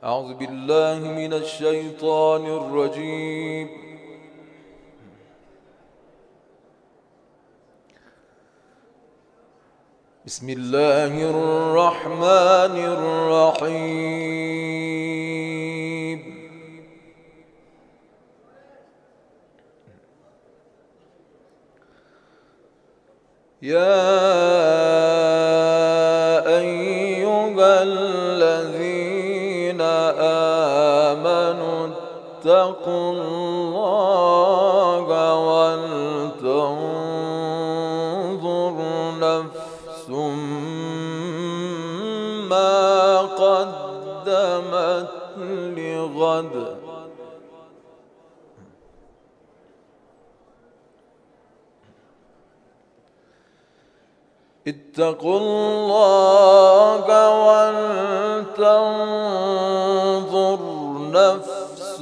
أعوذ بالله من الشيطان الرجيم. بسم الله الرحمن الرحيم. يا أيها الذين آمنوا اتقوا الله ولتنظر نفس ما قدمت لغد اتقوا الله ولتنظر نفس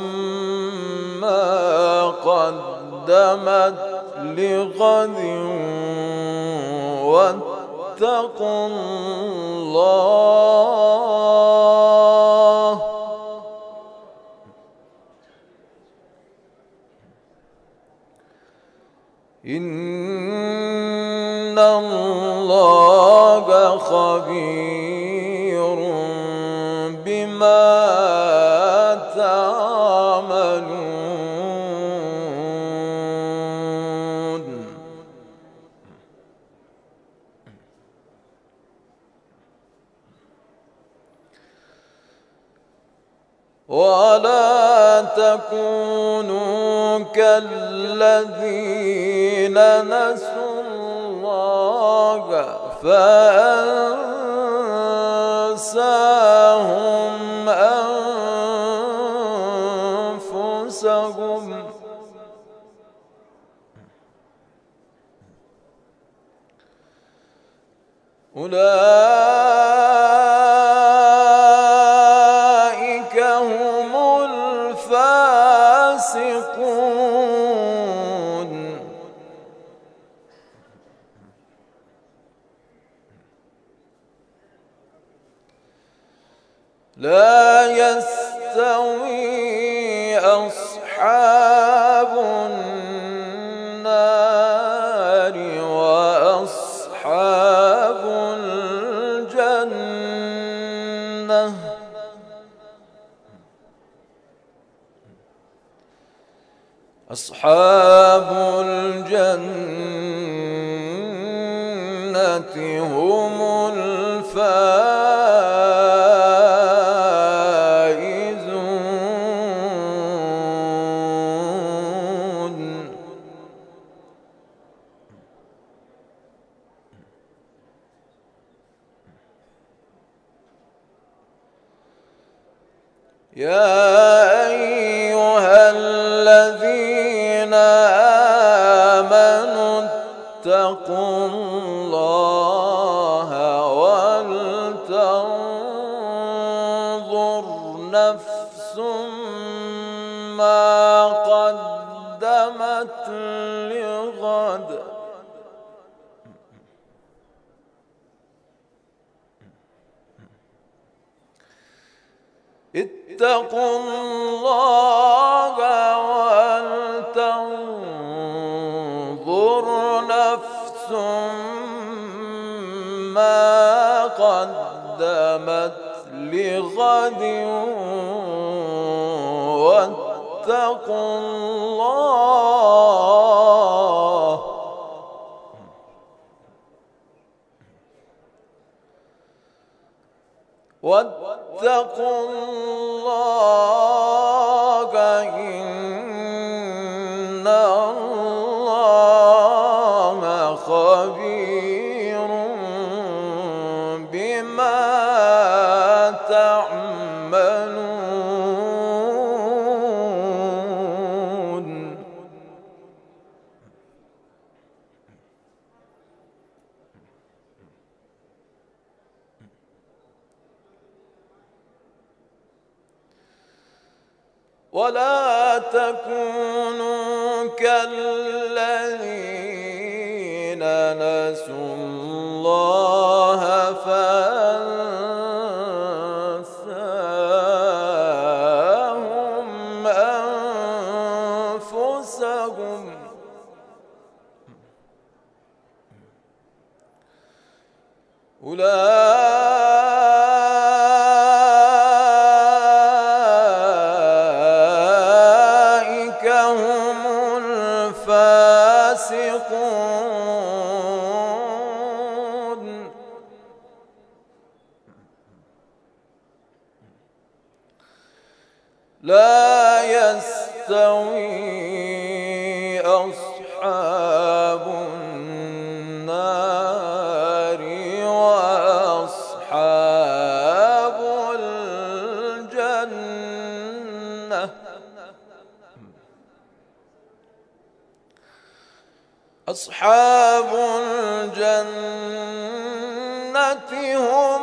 ما قدمت لغد واتقوا الله إن الله خبير بما تعملون. ولا تكونوا كالذين نسوا الله فأنساهم أنفسهم أولئك هم الفاسقون. لا يستوي أصحاب النار وأصحاب الجنة أصحاب الجنة هم الفائزون. يا أيها الذين آمنوا اتقوا الله ولتنظر نفس ما قدمت لغد اتقوا الله ولتنظر نفس ما قدمت لغد واتقوا الله واتقوا الله إن الله خبير بما تعملون. ولا تكونوا كالذين نسوا الله فأنساهم أولئك هم الفاسقون. لا يستوي أصحاب النار وأصحاب الجنة. أصحاب الجنة هم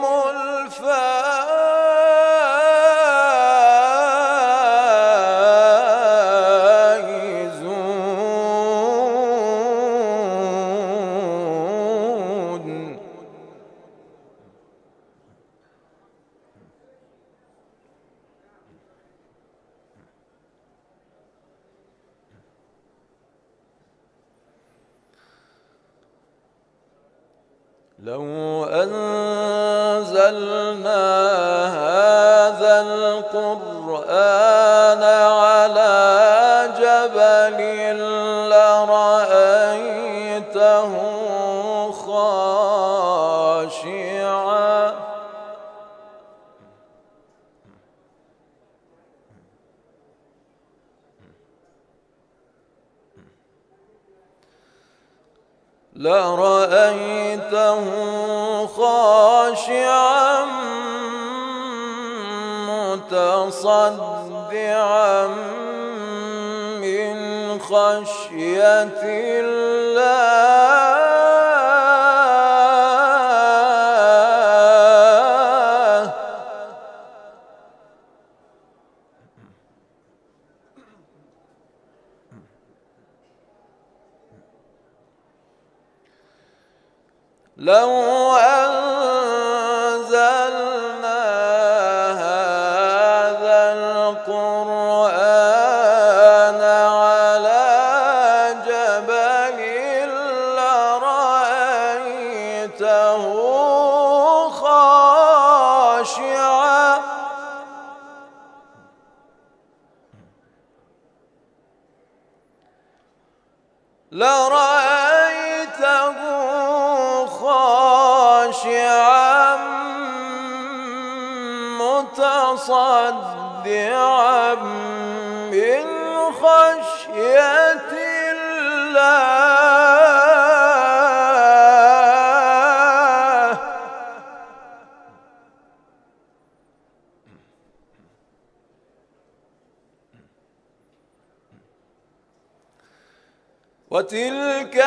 الفائزون. لو أنزلنا هذا القرآن على جبل لرأيته خاشعا متصدعا من خشية الله. لو أنزلنا هذا القرآن على جبل لرأيته خاشعا خاشعا متصدعا من خشية الله. وتلك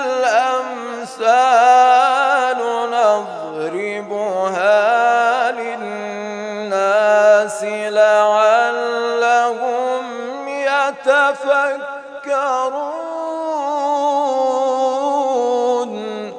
الأمثال نضربها للناس لعلهم يتفكرون.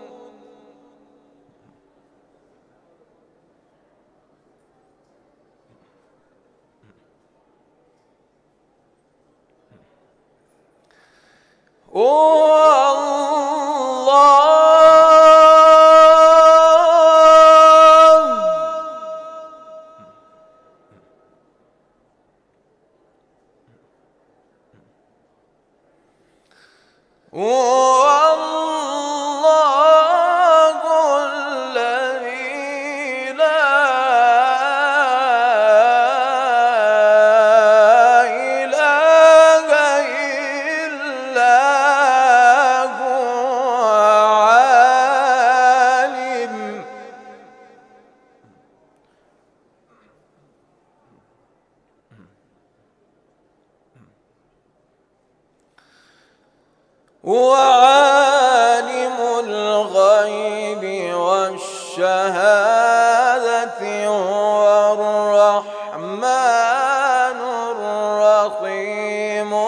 والله الذي لا إله إلا هو عالم الغيب والشهادة هو الرحمن الرحيم.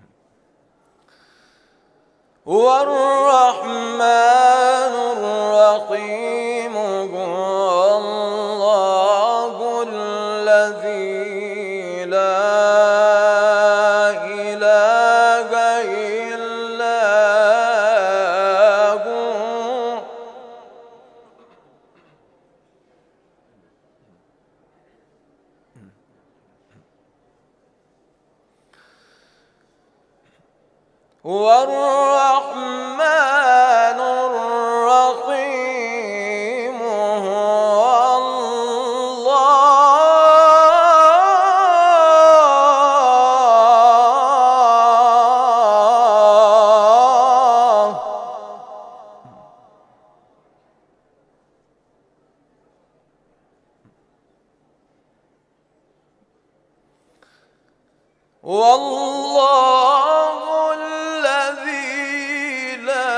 هو الرحمن الرحيم. هو الرحمن الرحيم هو الله والله الذي لا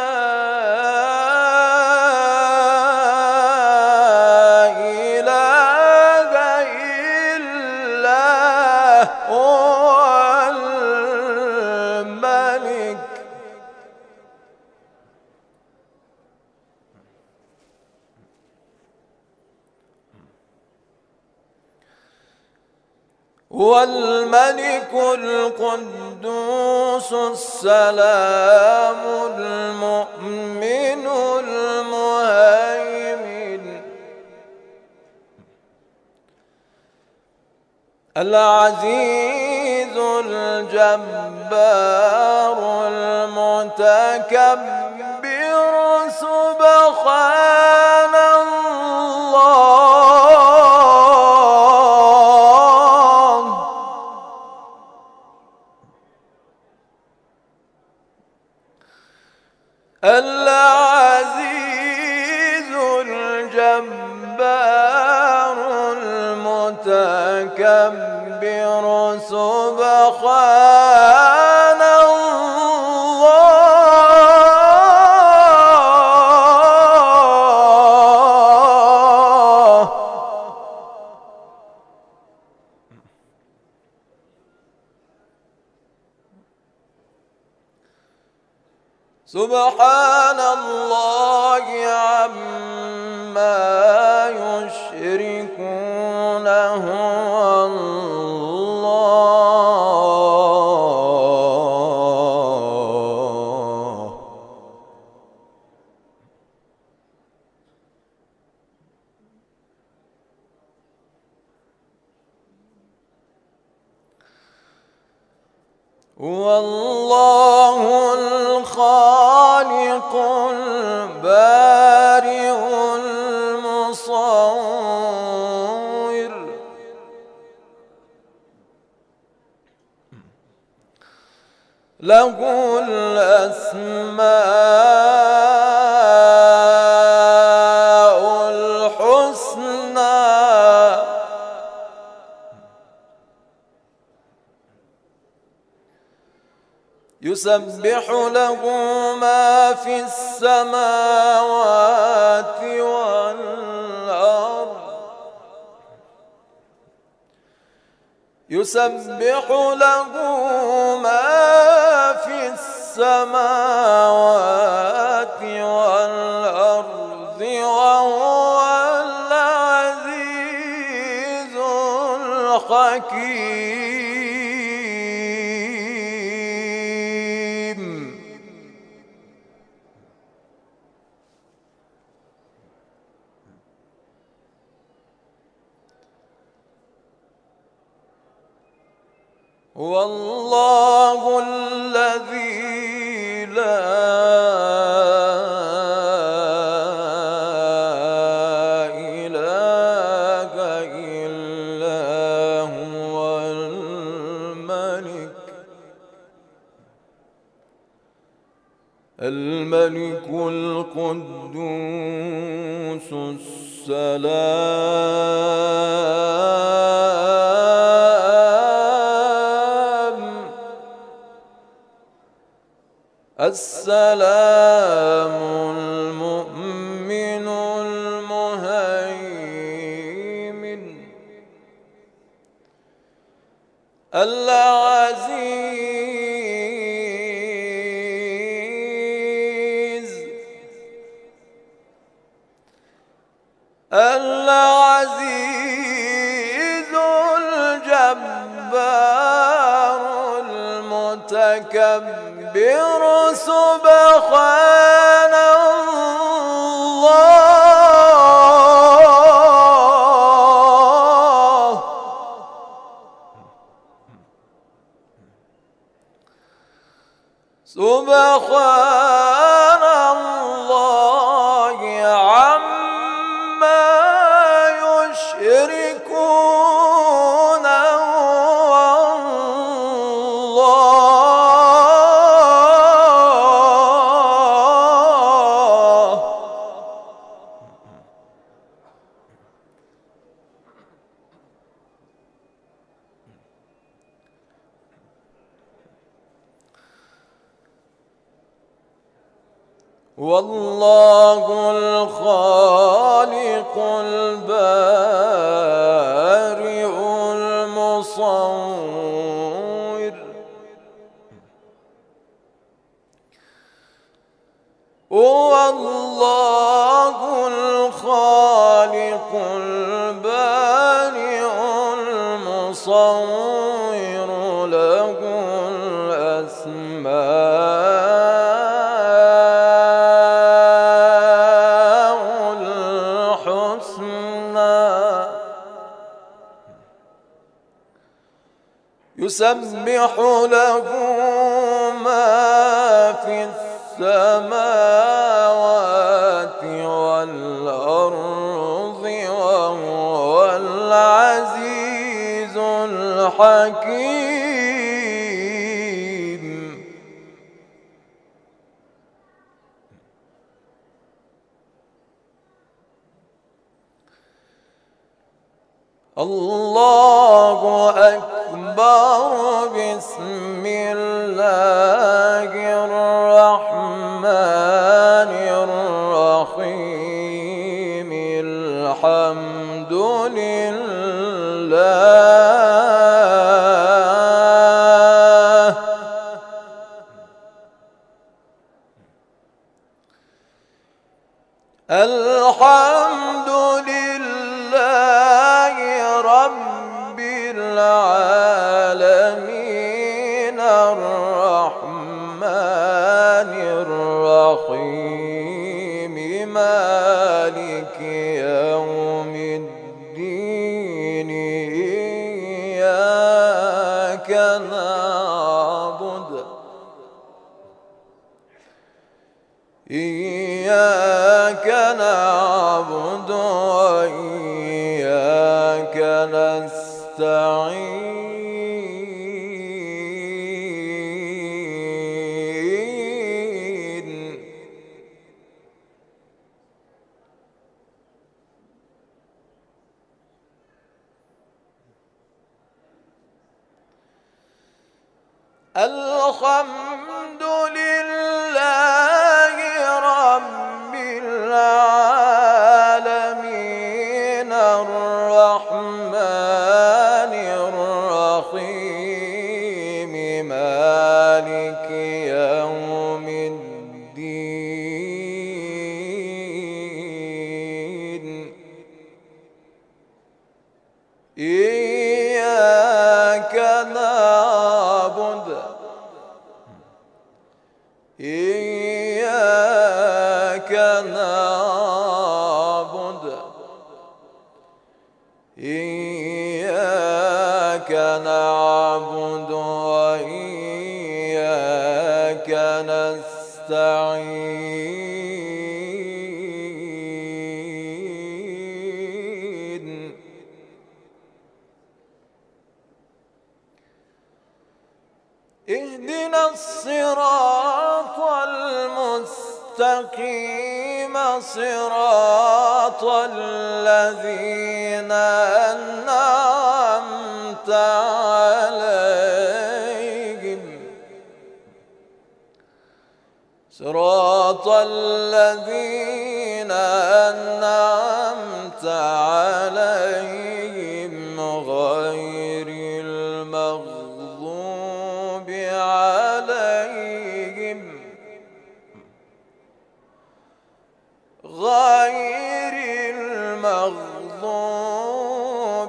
إله إلا هو الملك هو الملك القدوس السلام المؤمن المهيمن العزيز الجبار المتكبر سبحان الله العزيز الجبار المتكبر سبحان الله سبحان الله عما يشركون هو الله هو الله الخالق البارئ المصور له الأسماء الحسنى يسبح له ما في السماوات والأرض يسبح له ما في السماوات والأرض وهو العزيز الحكيم هو الله الذي لا إله إلا هو الملك القدوس السلام المؤمن المهيمن العزيز الجبار المتكبر سبحان الله سبحان الله عما يشركون والله الخالق البارئ المصور هو الله الخالق البارئ المصور له الأسماء الحسنى يسبح له ما في السماوات والأرض وهو العزيز الحكيم الله أكبر بسم الله الرحمن الرحيم الحمد لله الحمد لله رب العالمين الرحمن الرحيم مالك يوم الدين إياك نعبد وإياك نستعين الحمد لله رب العالمين الرحمن الرحيم مالك يوم الدين إياك نعبد إياك نعبد إياك نعبد وإياك نستعين اهدنا الصراط المستقيم صراط الذين أنعمت عليهم صراط الذين أنعمت عليهم غير المغضوب عليهم غير المغضوب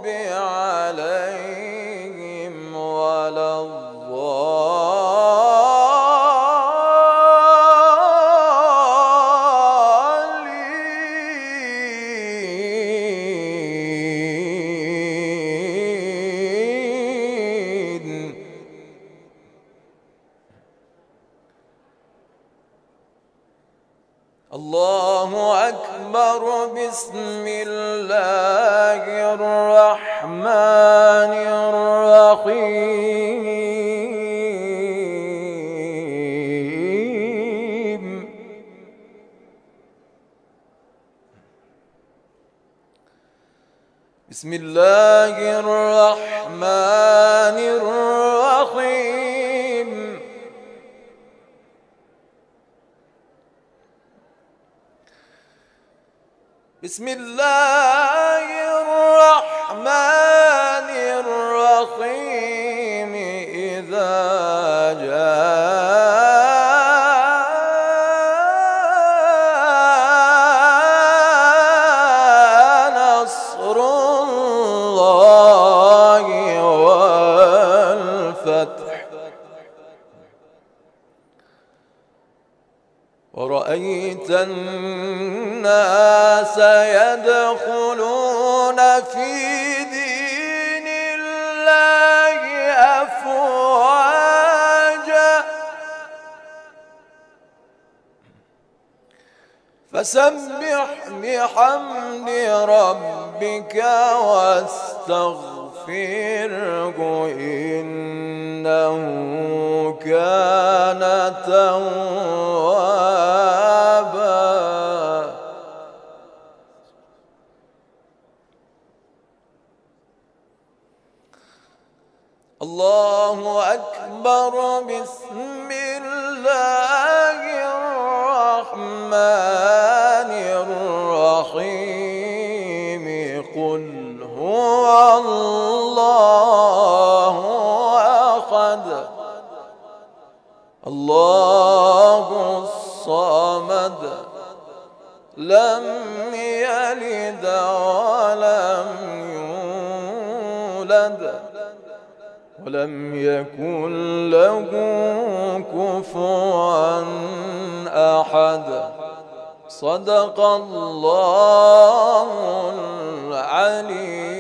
عليهم ولا الضالين الرحمن الرحيم. بسم الله الرحمن الرحيم. بسم الله الرحمن الرحيم. إذا جاء نصر الله والفتح ورأيت الناس يدخلون في دين الله أفواجا فسبح بحمد ربك واستغفره إنه كان توابا. الله أكبر. بسم الله الرحمن الرحيم. قل هو الله أحد الله الصمد لم يلد ولم يولد ولم يكن له كفوا أحد. صدق الله العلي